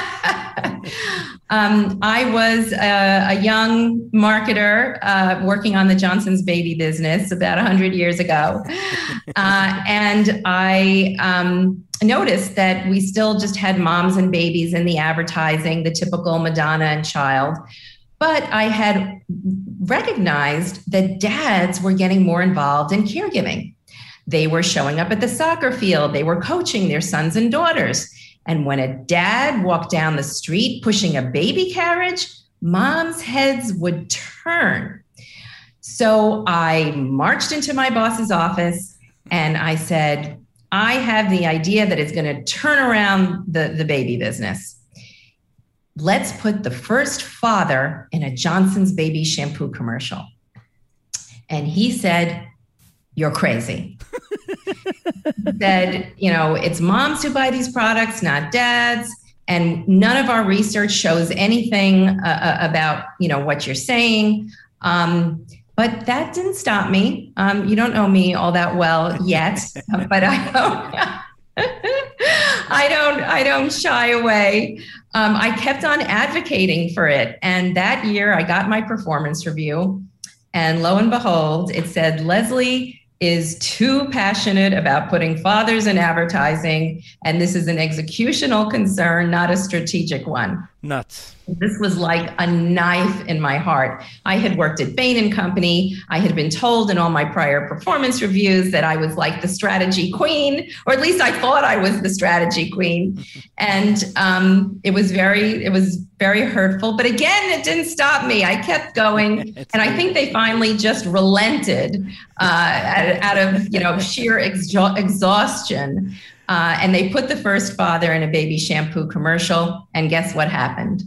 Um, I was a, a young marketer uh, working on the Johnson's baby business about one hundred years ago. Uh, and I um, noticed that we still just had moms and babies in the advertising, the typical Madonna and child. But I had recognized that dads were getting more involved in caregiving. They were showing up at the soccer field. They were coaching their sons and daughters. And when a dad walked down the street pushing a baby carriage, moms' heads would turn. So I marched into my boss's office and I said, I have the idea that is going to turn around the, the baby business. Let's put the first father in a Johnson's baby shampoo commercial. And he said, you're crazy. Said, you know, it's moms who buy these products, not dads. And none of our research shows anything uh, about, you know, what you're saying. Um, but that didn't stop me. Um, you don't know me all that well yet, but I don't, I don't, I don't shy away. Um, I kept on advocating for it. And that year I got my performance review, and lo and behold, it said, Leslie is too passionate about putting fathers in advertising, and this is an executional concern, not a strategic one. Nuts. This was like a knife in my heart. I had worked at Bain and Company. I had been told in all my prior performance reviews that I was like the strategy queen, or at least I thought I was the strategy queen. And um, it was very, it was very hurtful. But again, it didn't stop me. I kept going, and I think they finally just relented uh, out, out of you know sheer exha- exhaustion. Uh, and they put the first father in a baby shampoo commercial. And guess what happened?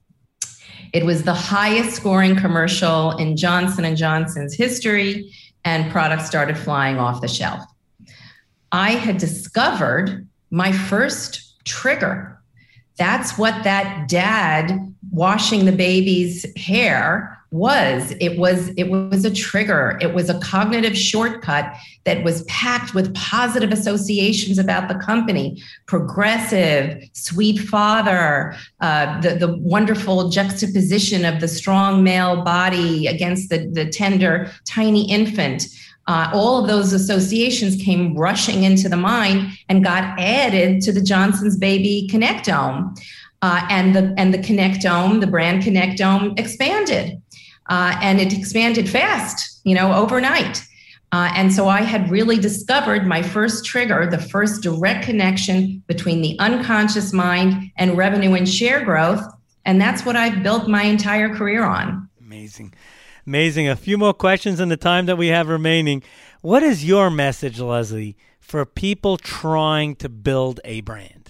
It was the highest scoring commercial in Johnson and Johnson's history, and products started flying off the shelf. I had discovered my first trigger. That's what that dad washing the baby's hair was. It was, it was a trigger. It was a cognitive shortcut that was packed with positive associations about the company. Progressive, sweet father, uh, the, the wonderful juxtaposition of the strong male body against the, the tender, tiny infant. Uh, all of those associations came rushing into the mind and got added to the Johnson's Baby Connectome. Uh, and the and the Connectome, the brand Connectome, expanded. Uh, and it expanded fast, you know, overnight. Uh, and so I had really discovered my first trigger, the first direct connection between the unconscious mind and revenue and share growth. And that's what I've built my entire career on. Amazing. Amazing. A few more questions in the time that we have remaining. What is your message, Leslie, for people trying to build a brand?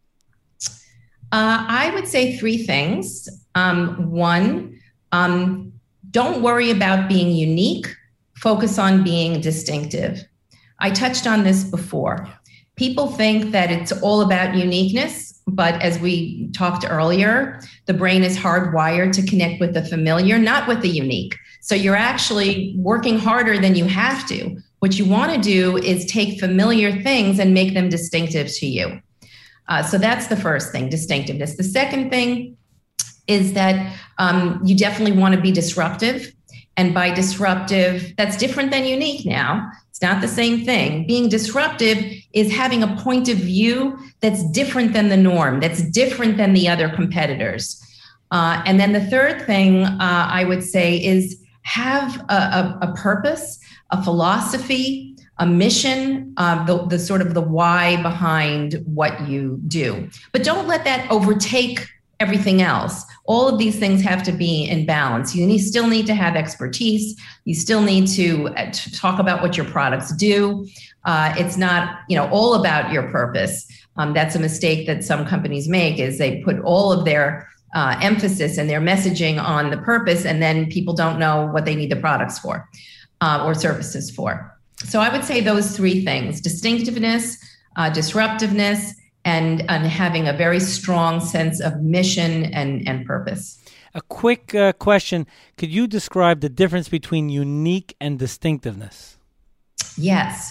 Uh, I would say three things. Um, one, um, don't worry about being unique. Focus on being distinctive. I touched on this before. People think that it's all about uniqueness, but as we talked earlier, the brain is hardwired to connect with the familiar, not with the unique. So you're actually working harder than you have to What you want to do is take familiar things and make them distinctive to you. Uh, so that's the first thing, distinctiveness. The second thing is that um, you definitely want to be disruptive. And by disruptive, that's different than unique now. It's not the same thing. Being disruptive is having a point of view that's different than the norm, that's different than the other competitors. Uh, and then the third thing uh, I would say is have a, a, a purpose, a philosophy, a mission, uh, the, the sort of the why behind what you do. But don't let that overtake everything else. All of these things have to be in balance. You need, still need to have expertise. You still need to, uh, to talk about what your products do. Uh, it's not, you know, all about your purpose. Um, that's a mistake that some companies make, is they put all of their uh, emphasis and their messaging on the purpose, and then people don't know what they need the products for uh, or services for. So I would say those three things: distinctiveness, uh, disruptiveness, and, and having a very strong sense of mission and, and purpose. A quick uh, question. Could you describe the difference between unique and distinctiveness? Yes.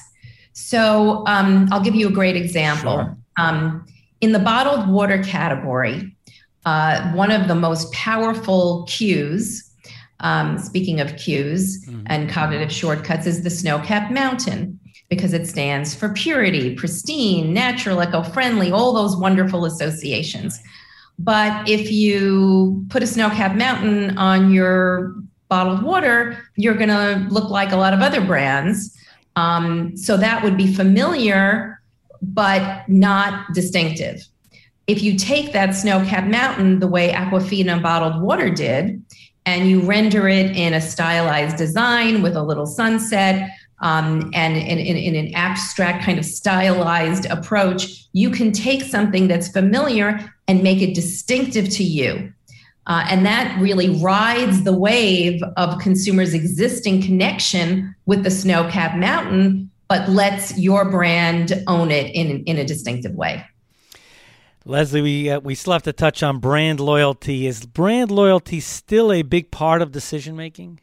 So um, I'll give you a great example. Sure. Um, in the bottled water category, uh, one of the most powerful cues, um, speaking of cues mm-hmm. and cognitive shortcuts, is the snow-capped mountain, because it stands for purity, pristine, natural, eco-friendly, all those wonderful associations. But if you put a snow-capped mountain on your bottled water, you're going to look like a lot of other brands. Um, so that would be familiar, but not distinctive. If you take that snow-capped mountain the way Aquafina bottled water did, and you render it in a stylized design with a little sunset, Um, and in, in, in an abstract kind of stylized approach, you can take something that's familiar and make it distinctive to you. Uh, and that really rides the wave of consumers' existing connection with the snow-capped mountain, but lets your brand own it in, in a distinctive way. Leslie, we uh, we still have to touch on brand loyalty. Is brand loyalty still a big part of decision making?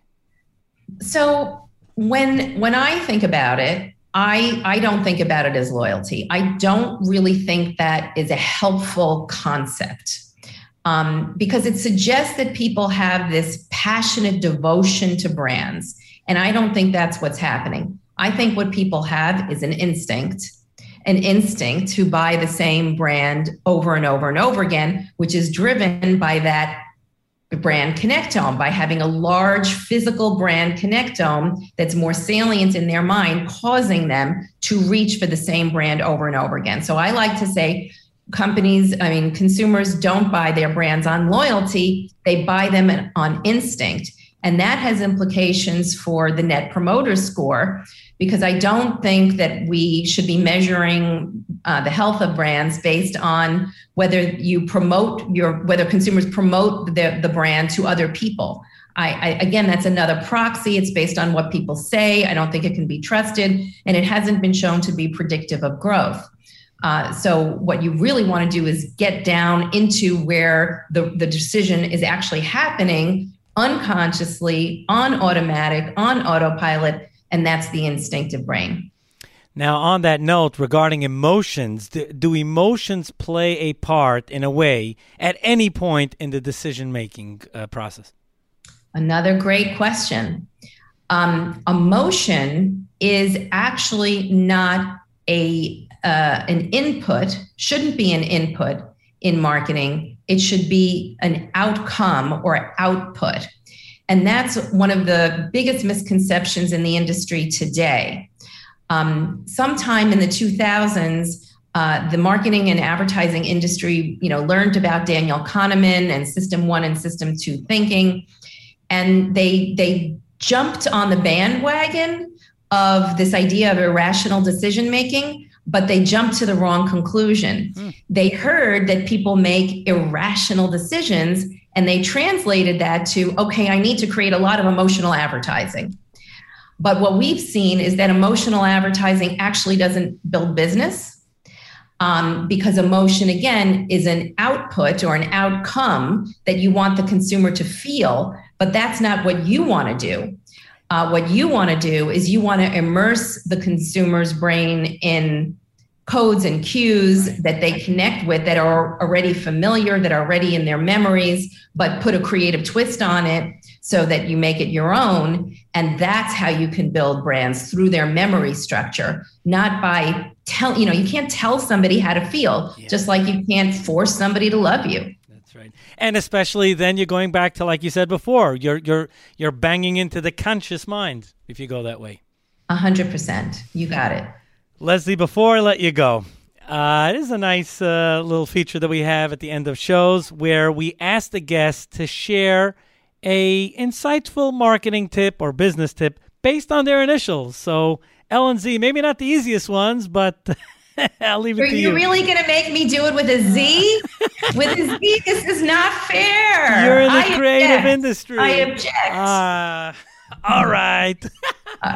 So When when I think about it, I, I don't think about it as loyalty. I don't really think that is a helpful concept, um, because it suggests that people have this passionate devotion to brands. And I don't think that's what's happening. I think what people have is an instinct, an instinct to buy the same brand over and over and over again, which is driven by that brand connectome, by having a large physical brand connectome that's more salient in their mind, causing them to reach for the same brand over and over again. So I like to say companies, I mean, consumers don't buy their brands on loyalty, they buy them on instinct. And that has implications for the Net Promoter Score, because I don't think that we should be measuring uh, the health of brands based on whether you promote your, whether consumers promote the, the brand to other people. I, I, again, that's another proxy. It's based on what people say. I don't think it can be trusted, and it hasn't been shown to be predictive of growth. Uh, so what you really want to do is get down into where the, the decision is actually happening unconsciously, on automatic, on autopilot, and that's the instinctive brain. Now, on that note, regarding emotions, do, do emotions play a part in a way at any point in the decision-making uh, process? Another great question. Um, emotion is actually not a uh, an input, shouldn't be an input in marketing. It should be an outcome or output. And that's one of the biggest misconceptions in the industry today. Um, sometime in the two thousands, uh, the marketing and advertising industry, you know, learned about Daniel Kahneman and System One and System Two thinking, and they they jumped on the bandwagon of this idea of irrational decision making, but they jumped to the wrong conclusion. Mm. They heard that people make irrational decisions, and they translated that to, okay, I need to create a lot of emotional advertising. But what we've seen is that emotional advertising actually doesn't build business, um, because emotion, again, is an output or an outcome that you want the consumer to feel, but that's not what you want to do. Uh, what you want to do is you want to immerse the consumer's brain in codes and cues that they connect with that are already familiar, that are already in their memories, but put a creative twist on it so that you make it your own. And that's how you can build brands, through their memory structure, not by tell, you know, you can't tell somebody how to feel, yeah. just like you can't force somebody to love you. That's right. And especially then you're going back to, like you said before, you're you're you're banging into the conscious mind if you go that way. A hundred percent. You got it. Leslie, before I let you go, uh, it is a nice uh, little feature that we have at the end of shows where we ask the guests to share a insightful marketing tip or business tip based on their initials. So L and Z, maybe not the easiest ones, but I'll leave it Are to you. Are you. you really going to make me do it with a Z? With a Z? This is not fair. You're in the I creative object. industry. I object. Uh, all right. uh,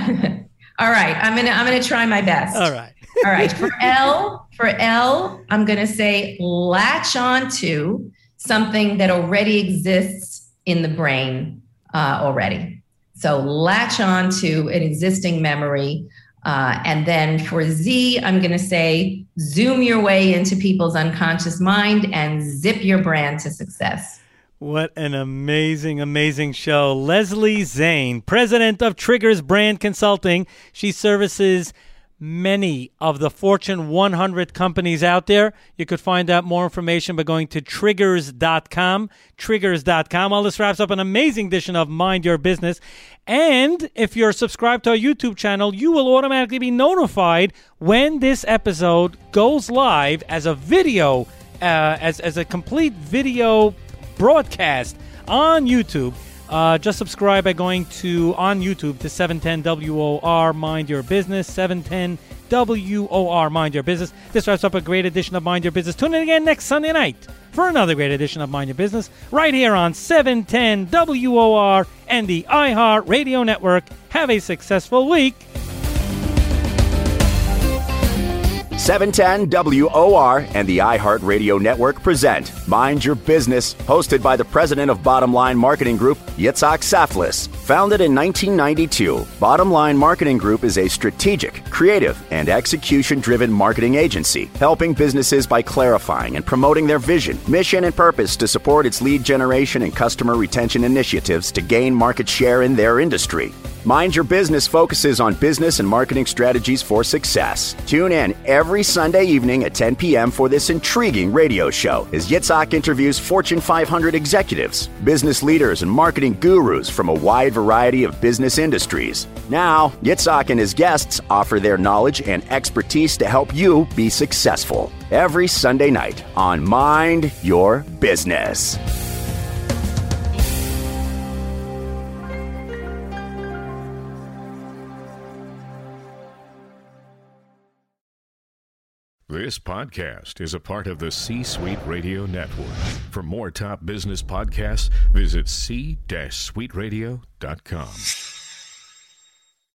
all right. I'm going to I'm going to try my best. All right. All right. For L, for L, I'm going to say latch on to something that already exists in the brain uh, already. So latch on to an existing memory. Uh, and then for Z, I'm going to say zoom your way into people's unconscious mind and zip your brand to success. What an amazing, amazing show. Leslie Zane, president of Triggers Brand Consulting. She services many of the Fortune one hundred companies out there. You could find out more information by going to triggers dot com, triggers dot com. All this wraps up an amazing edition of Mind Your Business. And if you're subscribed to our YouTube channel, you will automatically be notified when this episode goes live as a video, uh, as, as a complete video broadcast on YouTube. Uh, just subscribe by going to on YouTube to seven ten W O R Mind Your Business, seven ten W O R Mind Your Business. This wraps up a great edition of Mind Your Business. Tune in again next Sunday night for another great edition of Mind Your Business right here on seven ten W O R and the iHeart Radio Network. Have a successful week. seven ten W O R and the iHeart Radio Network present Mind Your Business, hosted by the president of Bottom Line Marketing Group, Yitzhak Saflis. Founded in nineteen ninety-two, Bottom Line Marketing Group is a strategic, creative, and execution-driven marketing agency, helping businesses by clarifying and promoting their vision, mission, and purpose to support its lead generation and customer retention initiatives to gain market share in their industry. Mind Your Business focuses on business and marketing strategies for success. Tune in every Sunday evening at ten p.m. for this intriguing radio show as Yitzhak interviews Fortune five hundred executives, business leaders, and marketing gurus from a wide variety of business industries. Now, Yitzhak and his guests offer their knowledge and expertise to help you be successful. Every Sunday night on Mind Your Business. This podcast is a part of the C-Suite Radio Network. For more top business podcasts, visit c suite radio dot com.